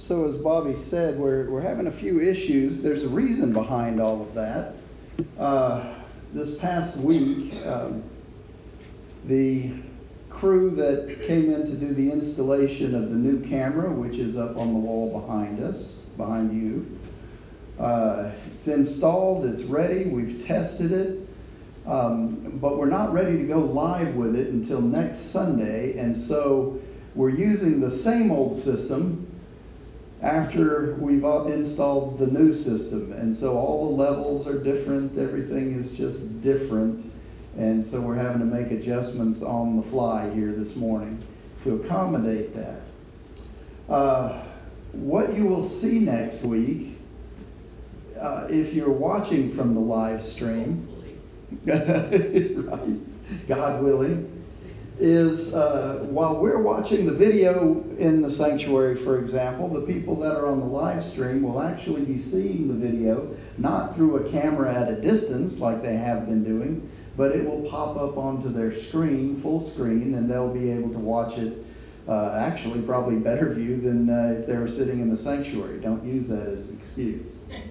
So as Bobby said, we're having a few issues. There's a reason behind all of that. This past week, the crew that came in to do the installation of the new camera, which is up on the wall behind us, behind you, it's installed, it's ready, we've tested it, but we're not ready to go live with it until next Sunday, and so we're using the same old system after we've installed the new system. And so all the levels are different, everything is just different, and so we're having to make adjustments on the fly here this morning to accommodate that. What you will see next week, if you're watching from the live stream, right, God willing, is while we're watching the video in the sanctuary, for example, the people that are on the live stream will actually be seeing the video, not through a camera at a distance like they have been doing, but it will pop up onto their screen, full screen, and they'll be able to watch it, actually probably better view than if they were sitting in the sanctuary. Don't use that as an excuse.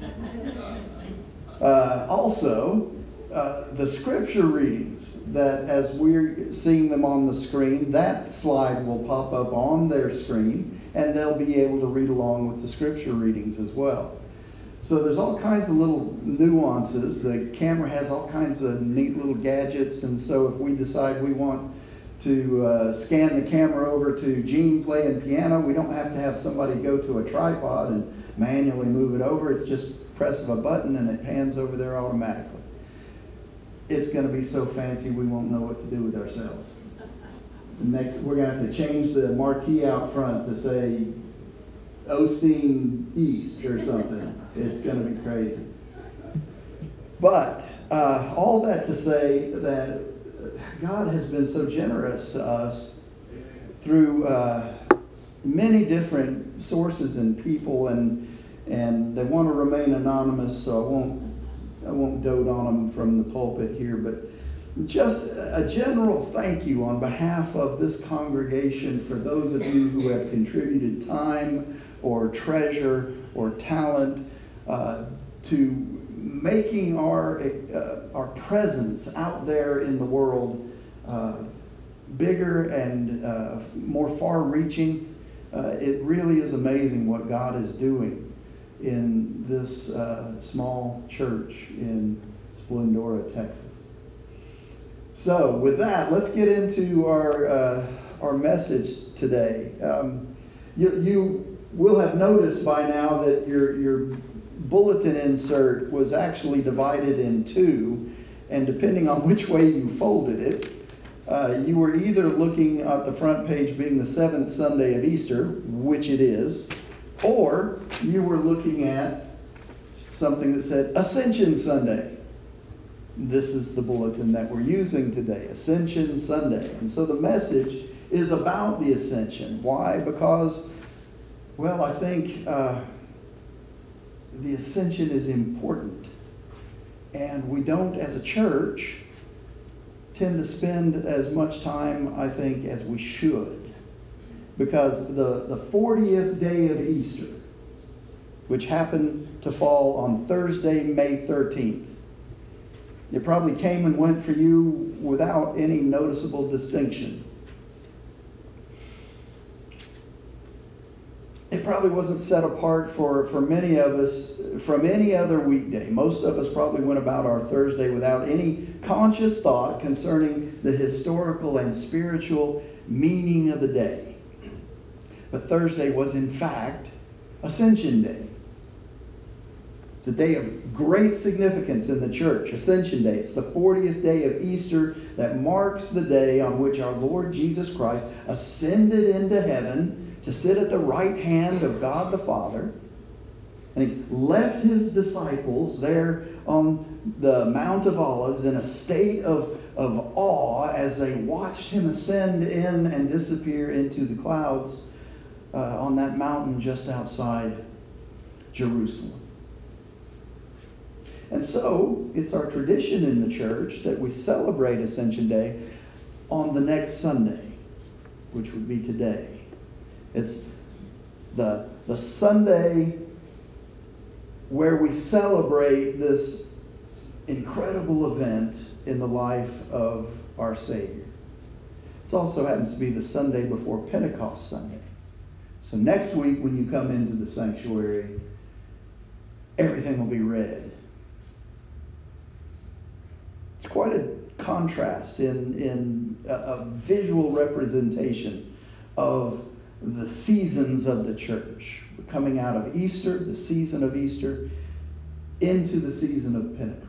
Also, the scripture readings, that as we're seeing them on the screen, that slide will pop up on their screen, and they'll be able to read along with the scripture readings as well. So there's all kinds of little nuances. The camera has all kinds of neat little gadgets, and so if we decide we want to scan the camera over to Gene playing piano, we don't have to have somebody go to a tripod and manually move it over. It's just press of a button and it pans over there automatically. It's going to be so fancy we won't know what to do with ourselves. Next, we're going to have to change the marquee out front to say Osteen East or something. It's going to be crazy. But all that to say that God has been so generous to us through many different sources and people, and they want to remain anonymous, so I won't dote on them from the pulpit here, but just a general thank you on behalf of this congregation for those of you who have contributed time or treasure or talent to making our presence out there in the world bigger and more far-reaching. It really is amazing what God is doing in this small church in Splendora, Texas. So with that, let's get into our message today. You will have noticed by now that your bulletin insert was actually divided in two, and depending on which way you folded it, you were either looking at the front page being the seventh Sunday of Easter, which it is, or you were looking at something that said Ascension Sunday. This is the bulletin that we're using today, Ascension Sunday. And so the message is about the Ascension. Why? Because, well, I think the Ascension is important. And we don't, as a church, tend to spend as much time, I think, as we should. Because the 40th day of Easter, which happened to fall on Thursday, May 13th, it probably came and went for you without any noticeable distinction. It probably wasn't set apart for many of us from any other weekday. Most of us probably went about our Thursday without any conscious thought concerning the historical and spiritual meaning of the day. But Thursday was, in fact, Ascension Day. It's a day of great significance in the church, Ascension Day. It's the 40th day of Easter that marks the day on which our Lord Jesus Christ ascended into heaven to sit at the right hand of God the Father. And he left his disciples there on the Mount of Olives in a state of awe as they watched him ascend in and disappear into the clouds on that mountain just outside Jerusalem. And so, it's our tradition in the church that we celebrate Ascension Day on the next Sunday, which would be today. It's the Sunday where we celebrate this incredible event in the life of our Savior. It also happens to be the Sunday before Pentecost Sunday. So next week when you come into the sanctuary, everything will be red. It's quite a contrast in a visual representation of the seasons of the church. We're coming out of Easter, the season of Easter, into the season of Pentecost.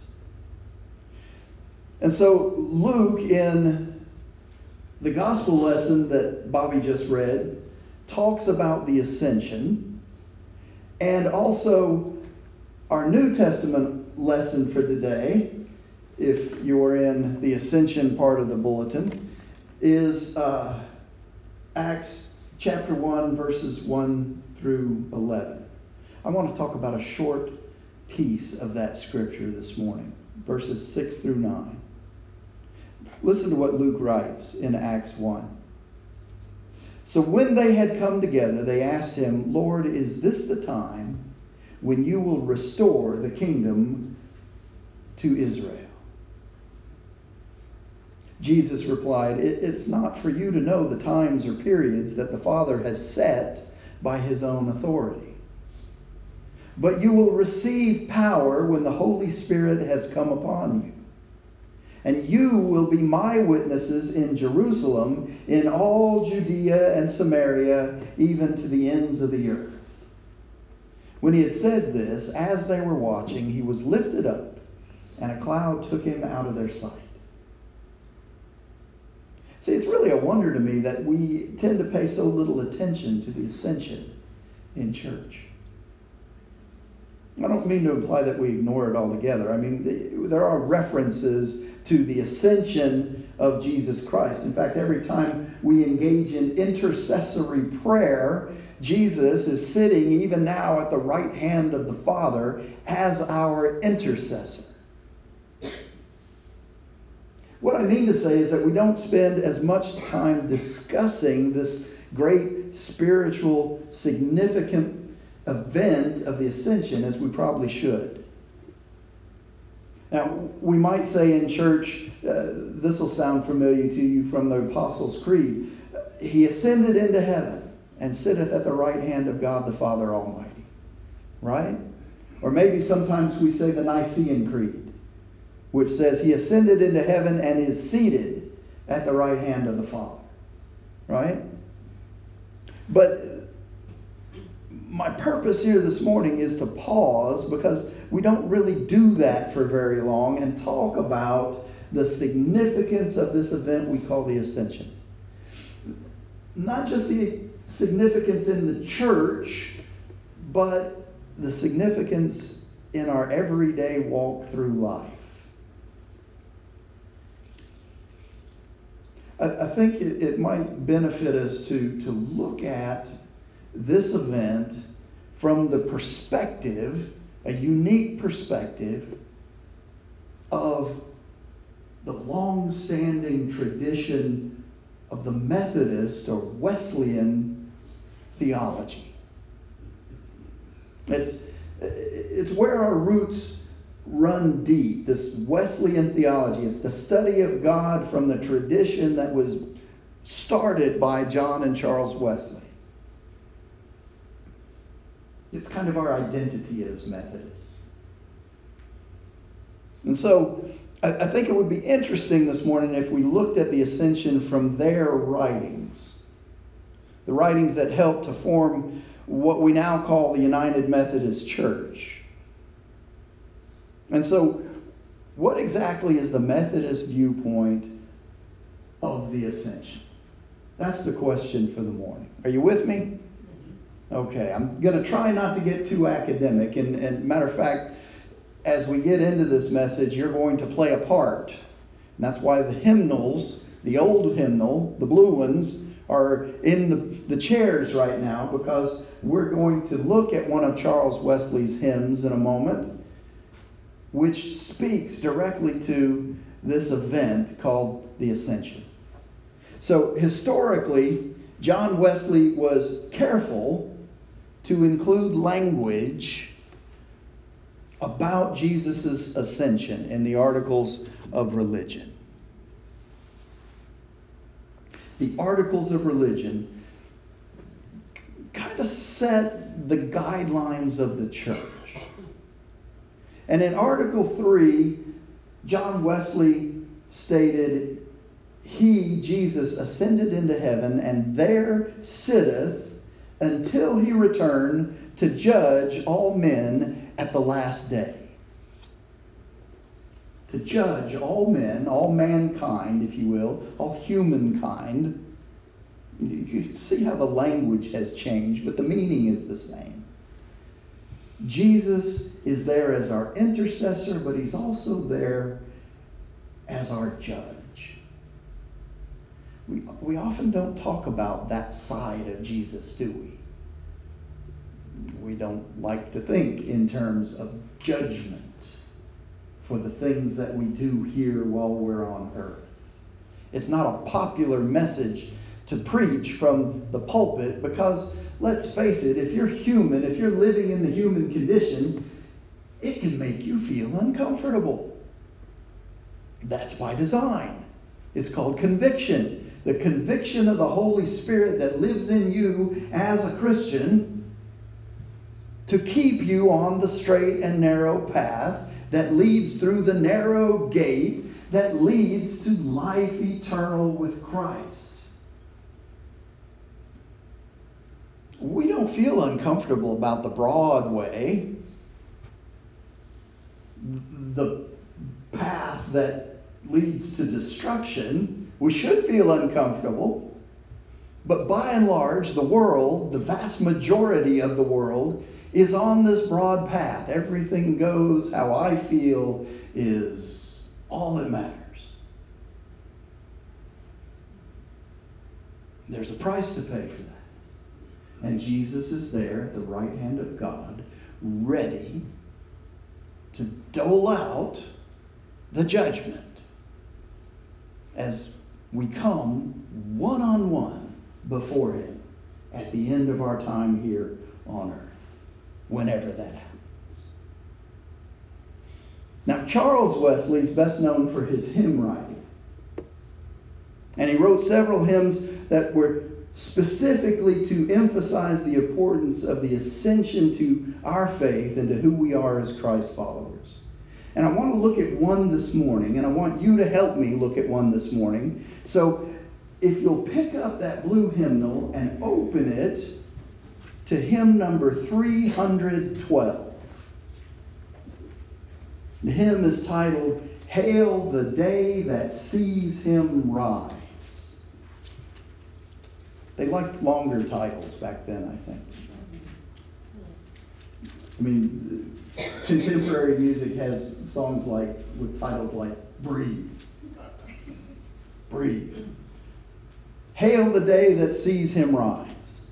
And so Luke, in the gospel lesson that Bobby just read, talks about the ascension, and also our New Testament lesson for today, if you're in the ascension part of the bulletin, is Acts chapter 1, verses 1 through 11. I want to talk about a short piece of that scripture this morning, verses 6 through 9. Listen to what Luke writes in Acts 1. So when they had come together, they asked him, Lord, is this the time when you will restore the kingdom to Israel? Jesus replied, it's not for you to know the times or periods that the Father has set by his own authority. But you will receive power when the Holy Spirit has come upon you. And you will be my witnesses in Jerusalem, in all Judea and Samaria, even to the ends of the earth. When he had said this, as they were watching, he was lifted up, and a cloud took him out of their sight. See, it's really a wonder to me that we tend to pay so little attention to the ascension in church. I don't mean to imply that we ignore it altogether. I mean, there are references to the ascension of Jesus Christ. In fact, every time we engage in intercessory prayer, Jesus is sitting even now at the right hand of the Father as our intercessor. What I mean to say is that we don't spend as much time discussing this great spiritual, significant event of the ascension as we probably should. Now, we might say in church, this will sound familiar to you from the Apostles' Creed, he ascended into heaven and sitteth at the right hand of God the Father Almighty. Right? Or maybe sometimes we say the Nicene Creed, which says he ascended into heaven and is seated at the right hand of the Father. Right? But my purpose here this morning is to pause, because we don't really do that for very long, and talk about the significance of this event we call the ascension. Not just the significance in the church, but the significance in our everyday walk through life. I think it might benefit us to look at this event from the perspective, a unique perspective, of the long-standing tradition of the Methodist or Wesleyan theology. It's where our roots run deep, this Wesleyan theology. It's the study of God from the tradition that was started by John and Charles Wesley. It's kind of our identity as Methodists. And so I think it would be interesting this morning if we looked at the ascension from their writings. The writings that helped to form what we now call the United Methodist Church. And so, what exactly is the Methodist viewpoint of the ascension? That's the question for the morning. Are you with me? Okay, I'm going to try not to get too academic. And matter of fact, as we get into this message, you're going to play a part. And that's why the hymnals, the old hymnal, the blue ones, are in the chairs right now, because we're going to look at one of Charles Wesley's hymns in a moment, which speaks directly to this event called the Ascension. So historically, John Wesley was careful to include language about Jesus' ascension in the Articles of Religion. The Articles of Religion kind of set the guidelines of the church. And in Article 3, John Wesley stated, He, Jesus, ascended into heaven, and there sitteth until he return to judge all men at the last day. To judge all men, all mankind, if you will, all humankind. You can see how the language has changed, but the meaning is the same. Jesus is there as our intercessor, but he's also there as our judge. We often don't talk about that side of Jesus, do we? We don't like to think in terms of judgment for the things that we do here while we're on earth. It's not a popular message to preach from the pulpit because, let's face it, if you're human, if you're living in the human condition, it can make you feel uncomfortable. That's by design. It's called conviction. The conviction of the Holy Spirit that lives in you as a Christian to keep you on the straight and narrow path that leads through the narrow gate that leads to life eternal with Christ. We don't feel uncomfortable about the broad way, the path that leads to destruction. We should feel uncomfortable, but by and large, the world, the vast majority of the world, is on this broad path. Everything goes, how I feel is all that matters. There's a price to pay for that. And Jesus is there at the right hand of God, ready to dole out the judgment as we come one-on-one before him at the end of our time here on earth, whenever that happens. Now, Charles Wesley is best known for his hymn writing. And he wrote several hymns that were specifically to emphasize the importance of the ascension to our faith and to who we are as Christ followers. And I want to look at one this morning, and I want you to help me look at one this morning. So if you'll pick up that blue hymnal and open it to hymn number 312. The hymn is titled, Hail the Day That Sees Him Rise. They liked longer titles back then, I think. I mean, contemporary music has songs with titles like Breathe. Breathe. Hail the day that sees him rise.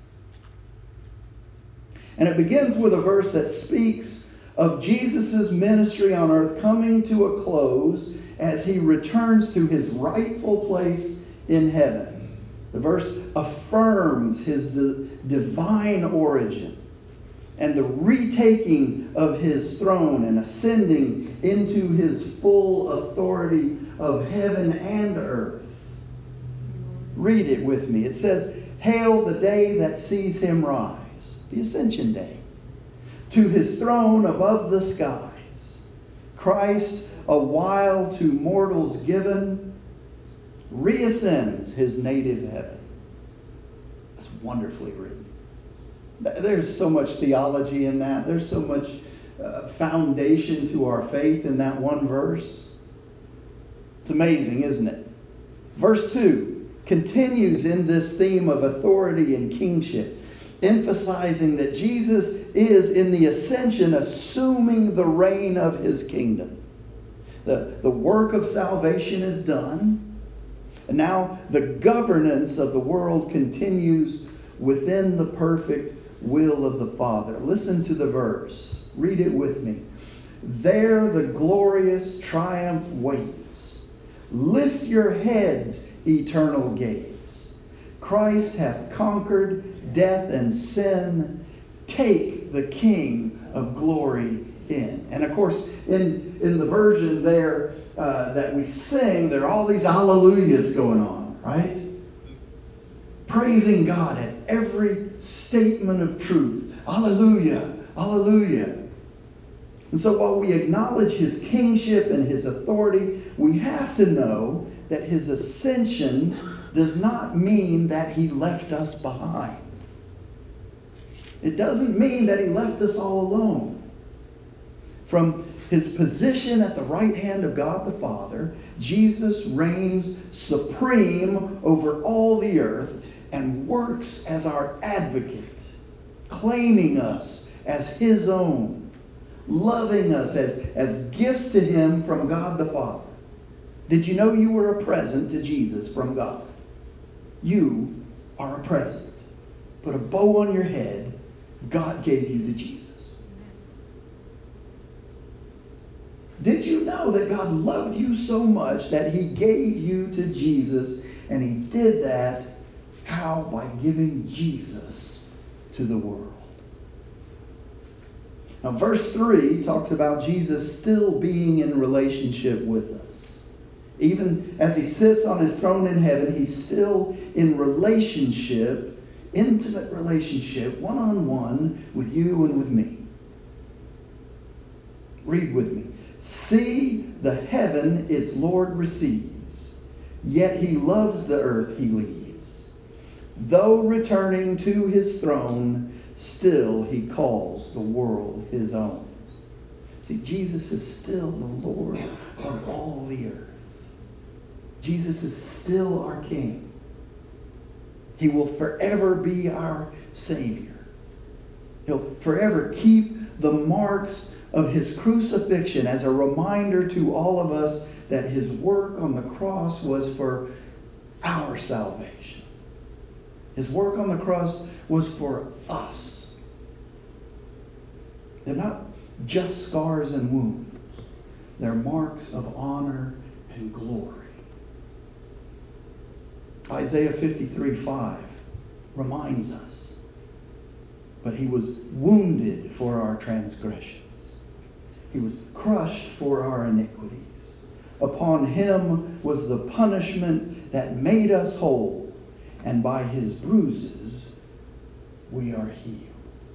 And it begins with a verse that speaks of Jesus' ministry on earth coming to a close as he returns to his rightful place in heaven. The verse affirms his divine origin and the retaking of his throne and ascending into his full authority of heaven and earth. Read it with me. It says, Hail the day that sees him rise. The Ascension Day. To his throne above the skies. Christ, a while to mortals given, reascends his native heaven. That's wonderfully written. There's so much theology in that. There's so much foundation to our faith in that one verse. It's amazing, isn't it? Verse 2 continues in this theme of authority and kingship, emphasizing that Jesus is in the ascension assuming the reign of his kingdom. The work of salvation is done. And now the governance of the world continues within the perfect will of the Father. Listen to the verse. Read it with me. There the glorious triumph waits. Lift your heads, eternal gates. Christ hath conquered death and sin. take the King of glory in. And of course, in the version there that we sing, there are all these hallelujahs going on, right? Praising God at every statement of truth. Hallelujah, hallelujah. And so while we acknowledge his kingship and his authority, we have to know that his ascension does not mean that he left us behind. It doesn't mean that he left us all alone. From his position at the right hand of God the Father, Jesus reigns supreme over all the earth and works as our advocate, claiming us as his own, loving us as gifts to him from God the Father. Did you know you were a present to Jesus from God? You are a present. Put a bow on your head. God gave you to Jesus. Did you know that God loved you so much that he gave you to Jesus, and he did that, how? By giving Jesus to the world. Now, verse 3 talks about Jesus still being in relationship with us. Even as he sits on his throne in heaven, he's still in relationship, intimate relationship, one-on-one with you and with me. Read with me. See, the heaven its Lord receives, yet he loves the earth he leaves. Though returning to his throne, still he calls the world his own. See, Jesus is still the Lord of all the earth. Jesus is still our King. He will forever be our Savior. He'll forever keep the marks of his crucifixion as a reminder to all of us that his work on the cross was for our salvation. His work on the cross was for us. They're not just scars and wounds. They're marks of honor and glory. Isaiah 53:5 reminds us, but he was wounded for our transgressions. He was crushed for our iniquities. Upon him was the punishment that made us whole, and by his bruises we are healed.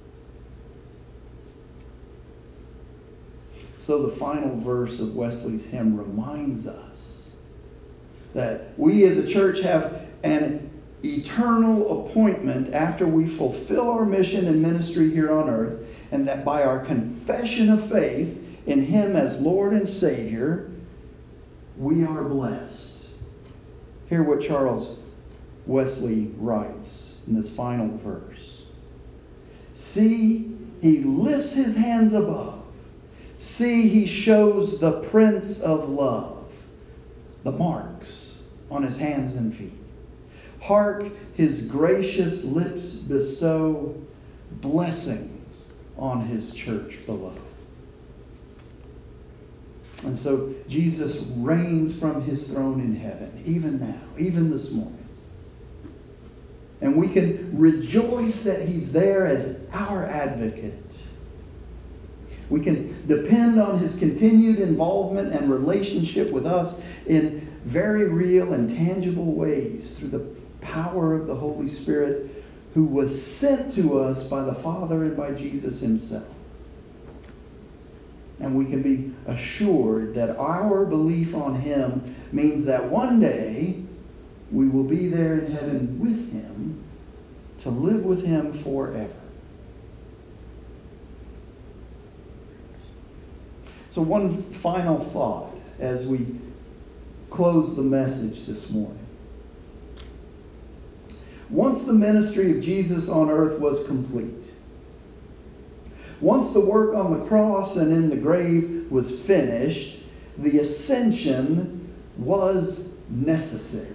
So the final verse of Wesley's hymn reminds us that we as a church have an eternal appointment after we fulfill our mission and ministry here on earth, and that by our confession of faith in him as Lord and Savior, we are blessed. Hear what Charles Wesley writes in this final verse. See, he lifts his hands above. See, he shows the Prince of Love, the marks on his hands and feet. Hark, his gracious lips bestow blessings on his church below. And so Jesus reigns from his throne in heaven, even now, even this morning. And we can rejoice that he's there as our advocate. We can depend on his continued involvement and relationship with us in very real and tangible ways through the power of the Holy Spirit, who was sent to us by the Father and by Jesus himself. And we can be assured that our belief on him means that one day we will be there in heaven with him to live with him forever. So one final thought as we close the message this morning. Once the ministry of Jesus on earth was complete, once the work on the cross and in the grave was finished, the ascension was necessary.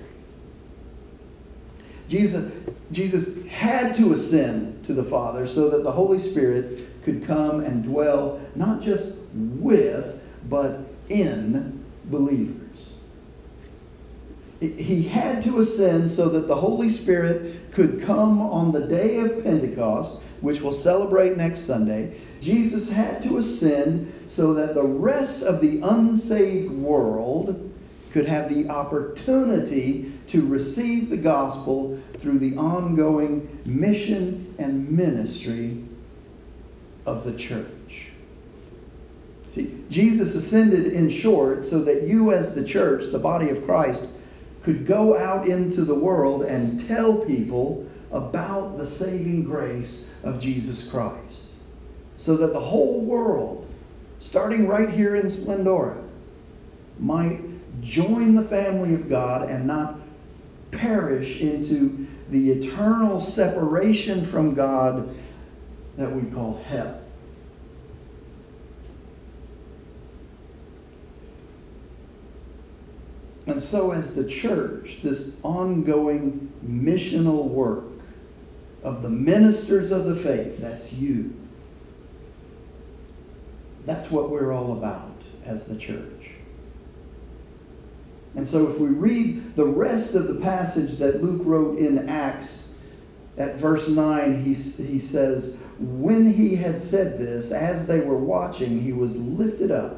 Jesus had to ascend to the Father so that the Holy Spirit could come and dwell not just with, but in believers. He had to ascend so that the Holy Spirit could come on the day of Pentecost, which we'll celebrate next Sunday, Jesus had to ascend so that the rest of the unsaved world could have the opportunity to receive the gospel through the ongoing mission and ministry of the church. See, Jesus ascended in short so that you as the church, the body of Christ, could go out into the world and tell people about the saving grace of Jesus Christ. So that the whole world, starting right here in Splendora, might join the family of God and not perish into the eternal separation from God that we call hell. And so as the church, this ongoing missional work of the ministers of the faith, that's you. That's what we're all about as the church. And so if we read the rest of the passage that Luke wrote in Acts, at verse 9, he says, when he had said this, as they were watching, he was lifted up,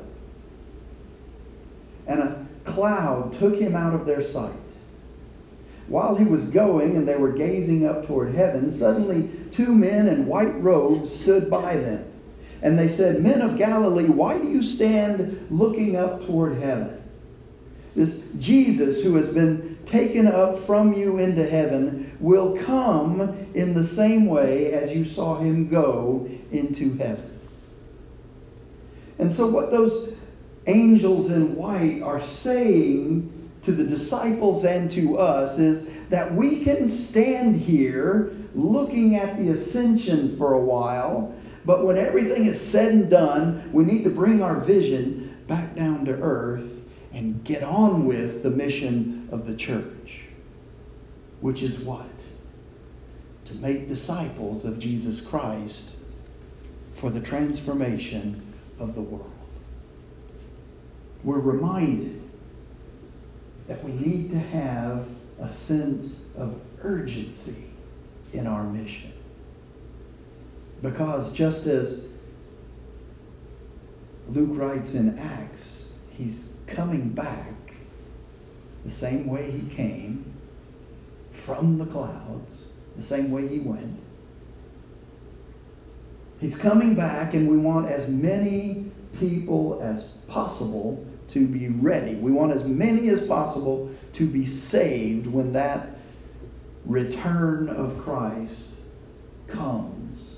and a cloud took him out of their sight. While he was going and they were gazing up toward heaven, suddenly 2 men in white robes stood by them. And they said, Men of Galilee, why do you stand looking up toward heaven? This Jesus who has been taken up from you into heaven will come in the same way as you saw him go into heaven. And so what those angels in white are saying to the disciples and to us is that we can stand here looking at the ascension for a while, but when everything is said and done, we need to bring our vision back down to earth and get on with the mission of the church. Which is what? To make disciples of Jesus Christ for the transformation of the world. We're reminded that we need to have a sense of urgency in our mission. Because just as Luke writes in Acts, he's coming back the same way he came from the clouds, the same way he went. He's coming back, and we want as many people as possible to be ready. We want as many as possible to be saved when that return of Christ comes.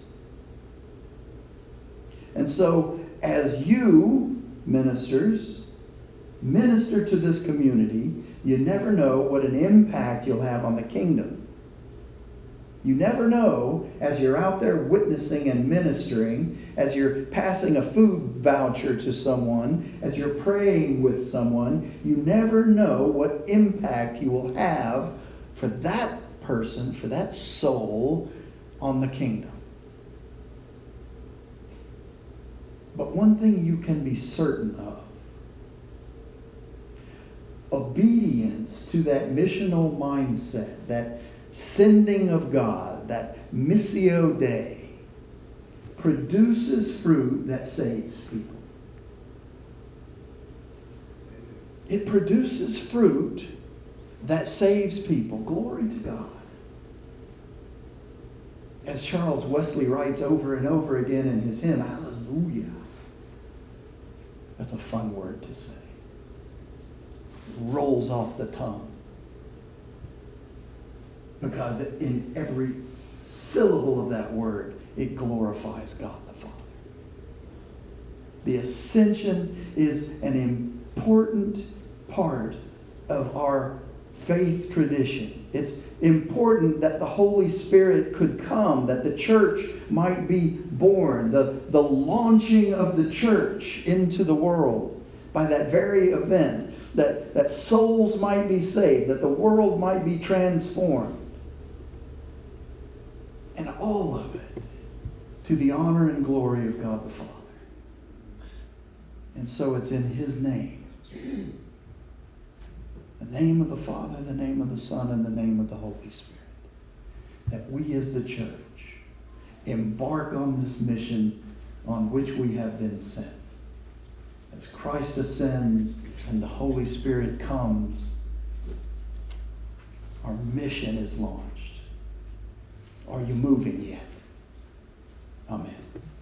And so, as you, ministers, minister to this community, you never know what an impact you'll have on the kingdom. You never know, as you're out there witnessing and ministering, as you're passing a food voucher to someone, as you're praying with someone, you never know what impact you will have for that person, for that soul, on the kingdom. But one thing you can be certain of: obedience to that missional mindset, that sending of God, that missio Dei, produces fruit that saves people. It produces fruit that saves people. Glory to God. As Charles Wesley writes over and over again in his hymn, Hallelujah. That's a fun word to say. It rolls off the tongue. Because in every syllable of that word, it glorifies God the Father. The ascension is an important part of our faith tradition. It's important that the Holy Spirit could come, that the church might be born, the launching of the church into the world by that very event, that souls might be saved, that the world might be transformed. And all of it to the honor and glory of God the Father. And so it's in His name. The name of the Father, the name of the Son, and the name of the Holy Spirit. That we as the church embark on this mission on which we have been sent. As Christ ascends and the Holy Spirit comes, our mission is launched. Are you moving yet? Amen.